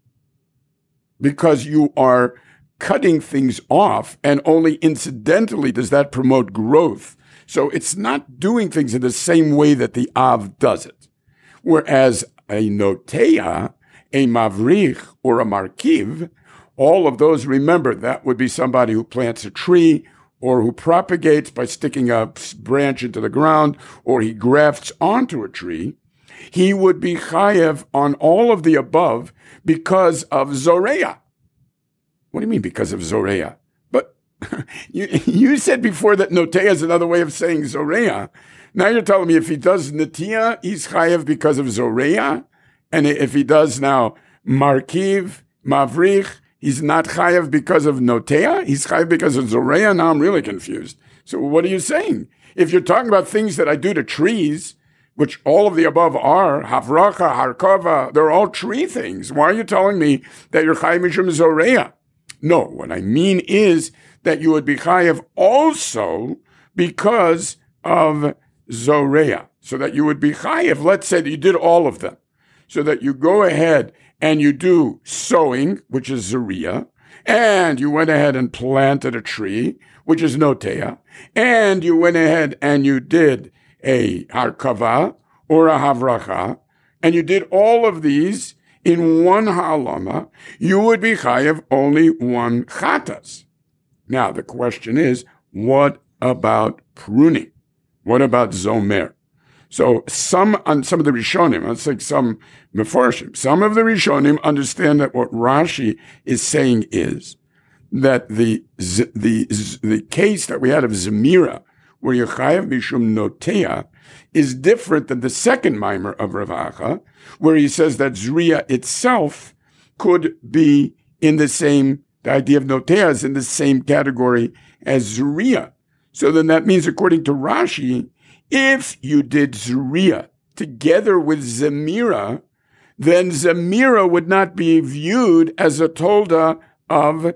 because you are cutting things off, and only incidentally does that promote growth. So it's not doing things in the same way that the av does it. Whereas a notea, a mavrich, or a markiv, all of those, remember, that would be somebody who plants a tree, or who propagates by sticking a branch into the ground, or he grafts onto a tree. He would be chayev on all of the above because of zoreya. What do you mean because of zoreya? But you, you said before that notea is another way of saying zoreya. Now you're telling me if he does netia, he's chayev because of zoreya? And if he does now markiv, mavrich, he's not chayev because of notea? He's chayev because of zoreya? Now I'm really confused. So what are you saying? If you're talking about things that I do to trees, which all of the above are, havracha, harkava, they're all tree things. Why are you telling me that you're chayev mishum zoreya? No, what I mean is that you would be chayev also because of zoreya. So that you would be chayev, let's say that you did all of them. So that you go ahead and you do sowing, which is zoreya, and you went ahead and planted a tree, which is notea, and you went ahead and you did a harkava or a havracha, and you did all of these in one halama, you would be chayev only one chatas. Now, the question is, what about pruning? What about zomer? So some, on some of the Rishonim, let's say some Meforshim, some of the Rishonim understand that what Rashi is saying is that the, the, the case that we had of Zemira, where you're chayev mishum notea, is different than the second mimer of Rav Acha, where he says that Zriya itself could be in the same, the idea of notea is in the same category as Zriya. So then that means, according to Rashi, if you did Zriya together with Zemira, then Zemira would not be viewed as a tolda of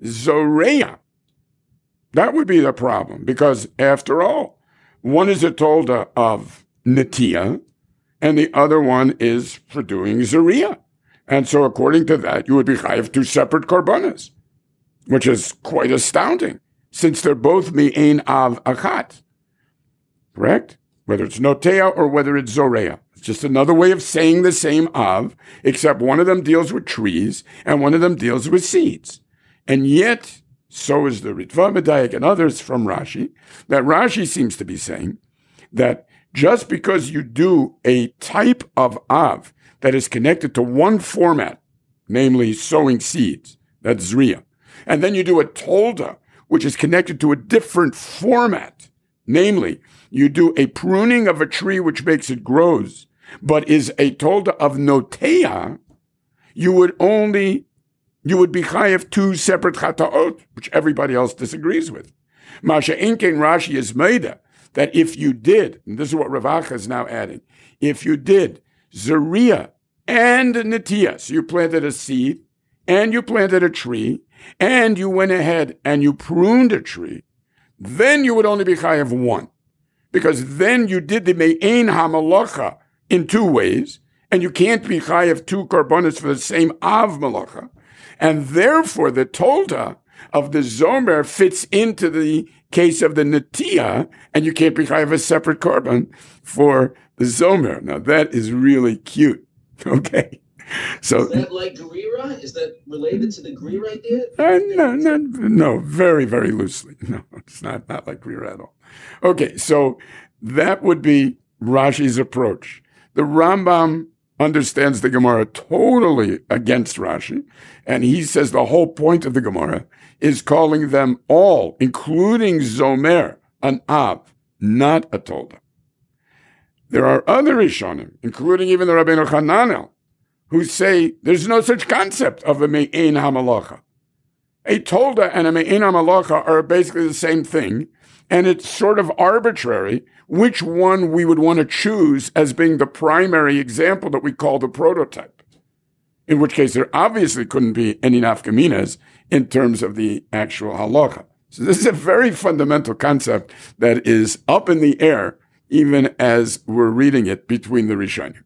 Zoreya. That would be the problem, because after all, one is a tolda of Netia, and the other one is for doing Zuriya. And so according to that, you would be chayev two separate korbanos, which is quite astounding, since they're both mi'ein av achat. Correct? Whether it's notea or whether it's zoreya. It's just another way of saying the same Av, except one of them deals with trees and one of them deals with seeds. And yet, so is the Ritva Medayek and others from Rashi, that Rashi seems to be saying that just because you do a type of Av that is connected to one format, namely sowing seeds, that's Zriya, and then you do a Tolda, which is connected to a different format, namely, you do a pruning of a tree which makes it grows, but is a Tolda of Noteya, you would only, you would be chayav two separate chataot, which everybody else disagrees with. Masha Inken Rashi is Meida, that if you did, and this is what Rav Acha is now adding, if you did Zariah and Netiya, so you planted a seed, and you planted a tree, and you went ahead and you pruned a tree, then you would only be chayav one. Because then you did the Me'ein HaMalacha in two ways, and you can't be chayav two korbanos for the same Av Malacha. And therefore, the Tolda of the Zomer fits into the case of the Netiya, and you can't be chayav a separate korban for the Zomer. Now, that is really cute. Okay. So, is that like Gerira? Is that related to the Gerira idea? Uh, no, no, no, very, very loosely. No, it's not, not like Gerira at all. Okay, so that would be Rashi's approach. The Rambam understands the Gemara totally against Rashi, and he says the whole point of the Gemara is calling them all, including Zomer, an Av, not a Tolda. There are other Rishonim, including even the Rabbeinu Hananel, who say there's no such concept of a Me'ein HaMalacha. A Tolda and a Me'ein HaMalacha are basically the same thing, and it's sort of arbitrary which one we would want to choose as being the primary example that we call the prototype, in which case there obviously couldn't be any nafkaminas in terms of the actual halacha. So this is a very fundamental concept that is up in the air even as we're reading it between the Rishonim.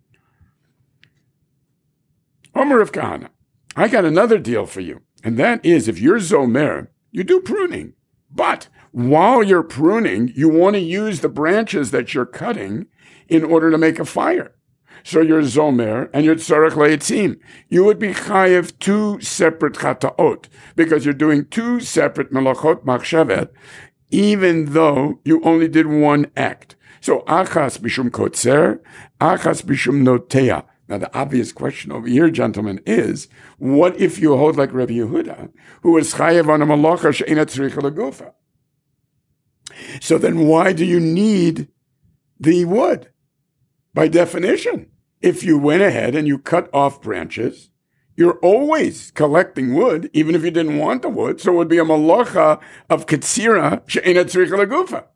Omer of Kahana, I got another deal for you, and that is if you're Zomer, you do pruning, but while you're pruning, you want to use the branches that you're cutting in order to make a fire. So you're Zomer and you're Tzarech Le'etzim. You would be chayev two separate chataot because you're doing two separate melachot machshavet, even though you only did one act. So achas bishum kotzer, achas bishum noteya. Now, the obvious question over here, gentlemen, is, what if you hold like Rabbi Yehuda, who was chayev on a malacha she'ena tzricha legufa? So then why do you need the wood? By definition, if you went ahead and you cut off branches, you're always collecting wood, even if you didn't want the wood. So it would be a malacha of ketzira she'ena tzricha legufa.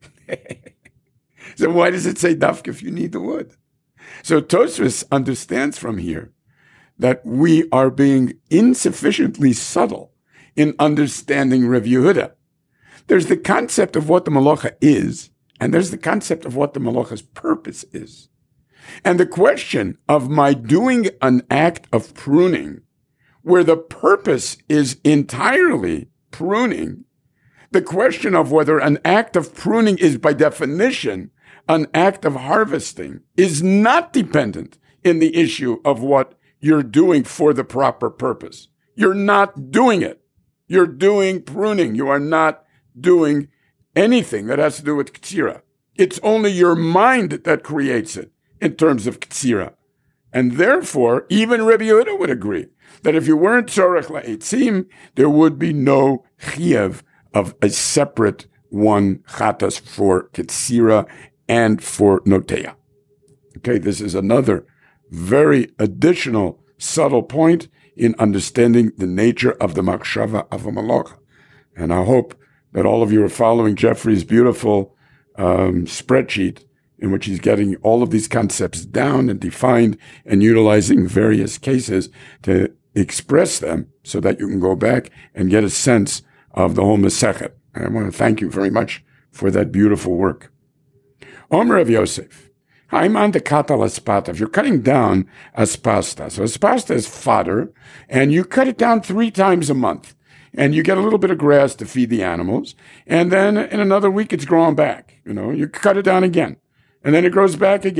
So why does it say dafka if you need the wood? So Tosfos understands from here that we are being insufficiently subtle in understanding Rav Yehuda. There's the concept of what the malacha is, and there's the concept of what the malacha's purpose is. And the question of my doing an act of pruning, where the purpose is entirely pruning, the question of whether an act of pruning is by definition an act of harvesting is not dependent in the issue of what you're doing for the proper purpose. You're not doing it. You're doing pruning. You are not doing anything that has to do with ktsira. It's only your mind that creates it in terms of ktsira. And therefore, even Rabbi Yehuda would agree that if you weren't tzorech la'etzim, there would be no chiyuv of a separate one chatas for ktsira and for noteya. Okay, this is another very additional subtle point in understanding the nature of the machshava of a malacha. And I hope that all of you are following Jeffrey's beautiful um, spreadsheet in which he's getting all of these concepts down and defined and utilizing various cases to express them so that you can go back and get a sense of the whole Masechet. And I want to thank you very much for that beautiful work. Omer of Yosef, I'm on the katal aspata. If you're cutting down aspasta, so aspasta is fodder, and you cut it down three times a month, and you get a little bit of grass to feed the animals, and then in another week it's growing back. You know, you cut it down again, and then it grows back again,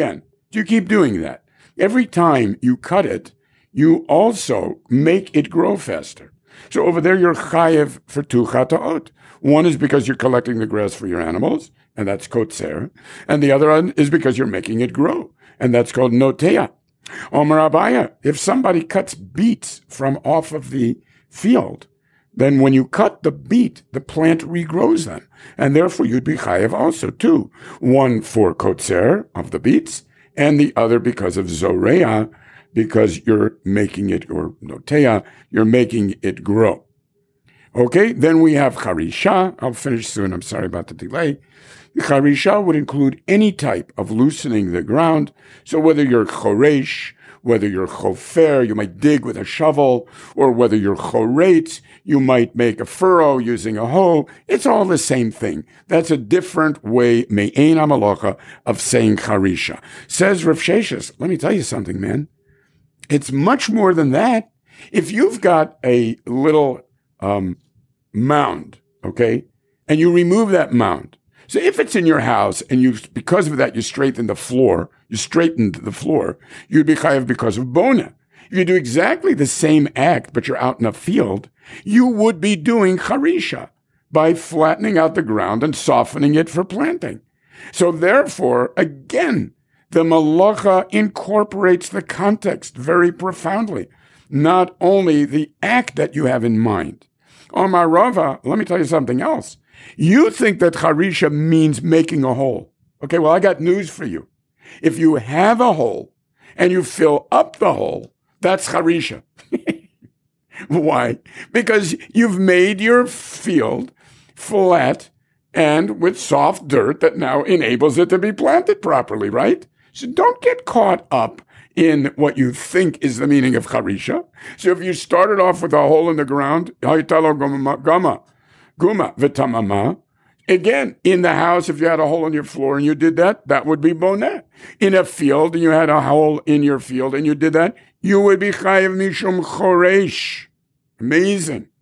You keep doing that. Every time you cut it, you also make it grow faster. So over there, you're chayev for two chataot. One is because you're collecting the grass for your animals, and that's kotzer. And the other one is because you're making it grow, and that's called notea. Omer Abaya, if somebody cuts beets from off of the field, then when you cut the beet, the plant regrows them. And therefore, you'd be chayev also, too. One for kotzer of the beets, and the other because of zorea, because you're making it, or notea, you're making it grow. Okay, then we have charisha. I'll finish soon. I'm sorry about the delay. Charisha would include any type of loosening the ground. So whether you're choresh, whether you're chofer, you might dig with a shovel, or whether you're choretz, you might make a furrow using a hoe. It's all the same thing. That's a different way, me'ein hamalacha, of saying charisha. Says Rav Sheshes, let me tell you something, man. It's much more than that. If you've got a little um, mound, okay, and you remove that mound, so if it's in your house and you, because of that, you straighten the floor, you straightened the floor, you'd be chayav because of bona. If you do exactly the same act, but you're out in a field, you would be doing charisha by flattening out the ground and softening it for planting. So therefore, again, the malacha incorporates the context very profoundly, not only the act that you have in mind. Omar Rava, let me tell you something else. You think that charisha means making a hole. Okay, well, I got news for you. If you have a hole and you fill up the hole, that's charisha. Why? Because you've made your field flat and with soft dirt that now enables it to be planted properly, right? So don't get caught up in what you think is the meaning of charisha. So if you started off with a hole in the ground, gama, guma v'tamama, again, in the house, if you had a hole in your floor and you did that, that would be boneh. In a field, and you had a hole in your field and you did that, you would be chayev mishum choresh. Amazing.